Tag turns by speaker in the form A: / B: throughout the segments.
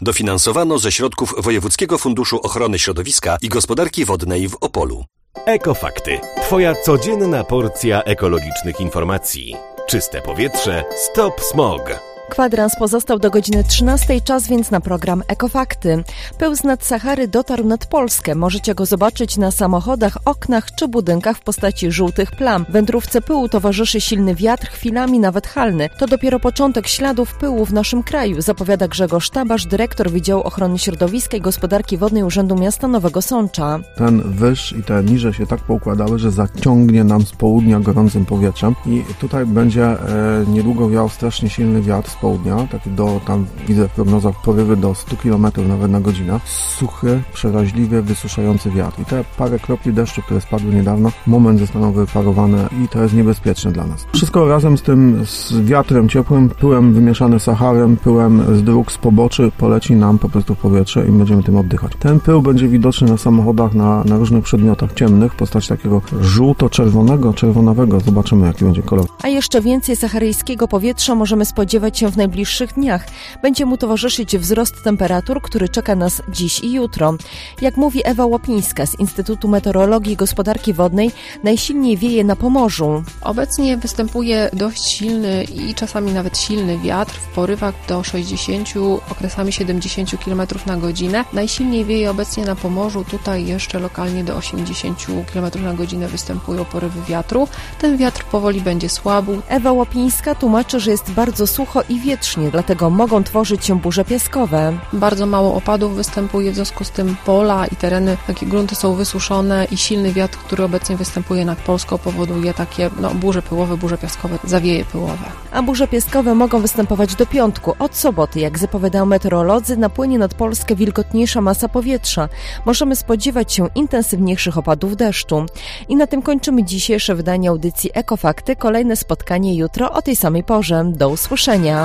A: Dofinansowano ze środków Wojewódzkiego Funduszu Ochrony Środowiska i Gospodarki Wodnej w Opolu.
B: Ekofakty. Twoja codzienna porcja ekologicznych informacji. Czyste powietrze. Stop smog.
C: Kwadrans pozostał do godziny 13, czas więc na program Ekofakty. Pył z nad Sahary dotarł nad Polskę. Możecie go zobaczyć na samochodach, oknach czy budynkach w postaci żółtych plam. Wędrówce pyłu towarzyszy silny wiatr, chwilami nawet halny. To dopiero początek śladów pyłu w naszym kraju, zapowiada Grzegorz Tabasz, dyrektor Wydziału Ochrony Środowiska i Gospodarki Wodnej Urzędu Miasta Nowego Sącza.
D: Ten wyż i te niże się tak poukładały, że zaciągnie nam z południa gorącym powietrzem i tutaj będzie niedługo wiał strasznie silny wiatr z południa, taki tam widzę w prognozach porywy do 100 km nawet na godzinę. Suchy, przeraźliwie wysuszający wiatr. I te parę kropli deszczu, które spadły niedawno, moment zostaną wyparowane i to jest niebezpieczne dla nas. Wszystko razem z wiatrem ciepłym, pyłem wymieszany z Saharem, pyłem z dróg, z poboczy poleci nam po prostu w powietrze i będziemy tym oddychać. Ten pył będzie widoczny na samochodach, na różnych przedmiotach ciemnych w postaci takiego żółto-czerwonego, czerwonawego. Zobaczymy, jaki będzie kolor.
C: A jeszcze więcej saharyjskiego powietrza możemy spodziewać się w najbliższych dniach. Będzie mu towarzyszyć wzrost temperatur, który czeka nas dziś i jutro. Jak mówi Ewa Łopińska z Instytutu Meteorologii i Gospodarki Wodnej, najsilniej wieje na Pomorzu.
E: Obecnie występuje dość silny i czasami nawet silny wiatr w porywach do 60, okresami 70 km na godzinę. Najsilniej wieje obecnie na Pomorzu, tutaj jeszcze lokalnie do 80 km na godzinę występują porywy wiatru. Ten wiatr powoli będzie słabł.
C: Ewa Łopińska tłumaczy, że jest bardzo sucho i wietrznie, dlatego mogą tworzyć się burze piaskowe.
E: Bardzo mało opadów występuje, w związku z tym pola i tereny, takie grunty są wysuszone i silny wiatr, który obecnie występuje nad Polską, powoduje takie burze pyłowe, burze piaskowe, zawieje pyłowe.
C: A burze piaskowe mogą występować do piątku. Od soboty, jak zapowiadają meteorolodzy, napłynie nad Polskę wilgotniejsza masa powietrza. Możemy spodziewać się intensywniejszych opadów deszczu. I na tym kończymy dzisiejsze wydanie audycji Ekofakty. Kolejne spotkanie jutro o tej samej porze. Do usłyszenia.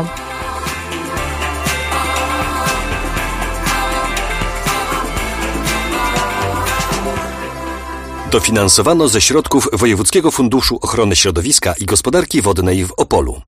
A: Dofinansowano ze środków Wojewódzkiego Funduszu Ochrony Środowiska i Gospodarki Wodnej w Opolu.